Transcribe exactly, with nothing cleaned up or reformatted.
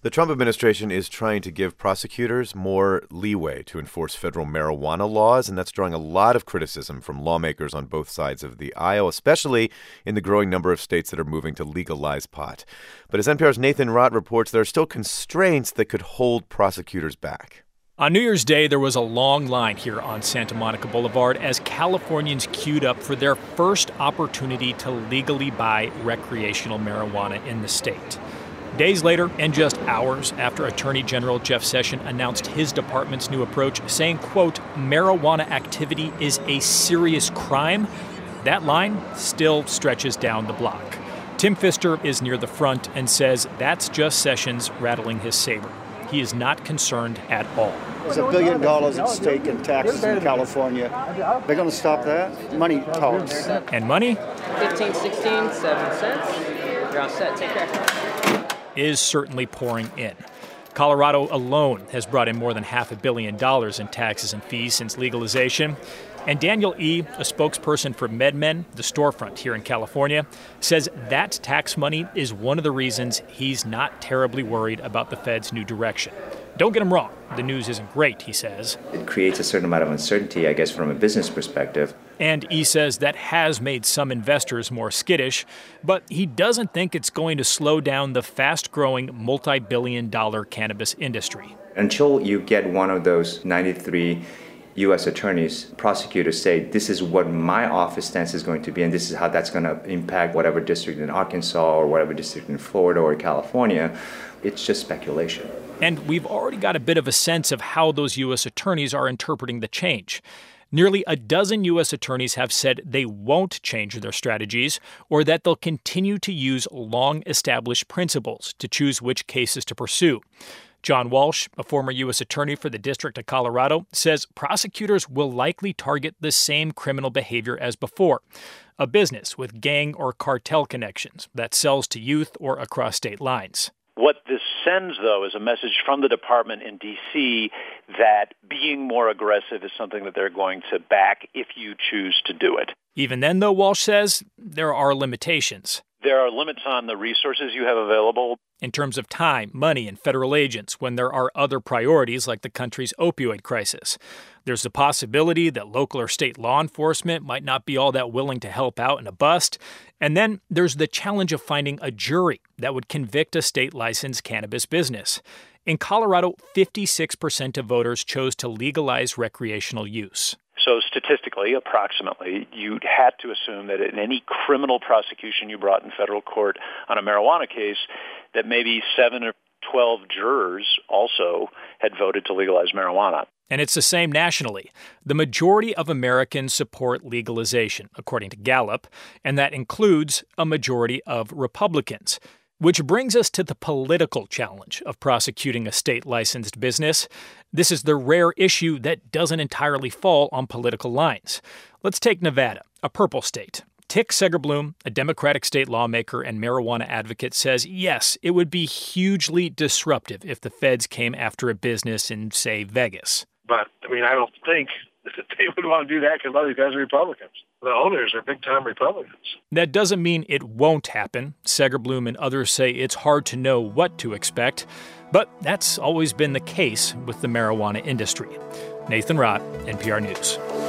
The Trump administration is trying to give prosecutors more leeway to enforce federal marijuana laws, and that's drawing a lot of criticism from lawmakers on both sides of the aisle, especially in the growing number of states that are moving to legalize pot. But as N P R's Nathan Rott reports, there are still constraints that could hold prosecutors back. On New Year's Day, there was a long line here on Santa Monica Boulevard as Californians queued up for their first opportunity to legally buy recreational marijuana in the state. Days later, and just hours after Attorney General Jeff Sessions announced his department's new approach, saying, quote, marijuana activity is a serious crime, that line still stretches down the block. Tim Pfister is near the front and says that's just Sessions rattling his saber. He is not concerned at all. There's a billion dollars at stake in taxes in California. They're going to stop that? Money talks. And money? fifteen, sixteen, seven cents. You're all set. Take care. Is certainly pouring in. Colorado alone has brought in more than half a billion dollars in taxes and fees since legalization. And Daniel E., a spokesperson for MedMen, the storefront here in California, says that tax money is one of the reasons he's not terribly worried about the Fed's new direction. Don't get him wrong. The news isn't great, he says. It creates a certain amount of uncertainty, I guess, from a business perspective. And E says that has made some investors more skittish, but he doesn't think it's going to slow down the fast-growing multi-billion dollar cannabis industry. Until you get one of those ninety-three U S attorneys, prosecutors say, this is what my office stance is going to be, and this is how that's going to impact whatever district in Arkansas or whatever district in Florida or California, it's just speculation. And we've already got a bit of a sense of how those U S attorneys are interpreting the change. Nearly a dozen U S attorneys have said they won't change their strategies or that they'll continue to use long-established principles to choose which cases to pursue. John Walsh, a former U S attorney for the District of Colorado, says prosecutors will likely target the same criminal behavior as before, a business with gang or cartel connections that sells to youth or across state lines. What this sends, though, is a message from the department in D C that being more aggressive is something that they're going to back if you choose to do it. Even then, though, Walsh says, there are limitations. There are limits on the resources you have available. In terms of time, money, and federal agents when there are other priorities like the country's opioid crisis. There's the possibility that local or state law enforcement might not be all that willing to help out in a bust. And then there's the challenge of finding a jury that would convict a state-licensed cannabis business. In Colorado, fifty-six percent of voters chose to legalize recreational use. So statistically, approximately, you had to assume that in any criminal prosecution you brought in federal court on a marijuana case, that maybe seven or twelve jurors also had voted to legalize marijuana. And it's the same nationally. The majority of Americans support legalization, according to Gallup, and that includes a majority of Republicans. Which brings us to the political challenge of prosecuting a state-licensed business. This is the rare issue that doesn't entirely fall on political lines. Let's take Nevada, a purple state. Tick Segerblum, a Democratic state lawmaker and marijuana advocate, says, yes, it would be hugely disruptive if the feds came after a business in, say, Vegas. But, I mean, I don't think that they would want to do that because a lot of these guys are Republicans. The owners are big-time Republicans. That doesn't mean it won't happen. Segerblum and others say it's hard to know what to expect, but that's always been the case with the marijuana industry. Nathan Rott, N P R News.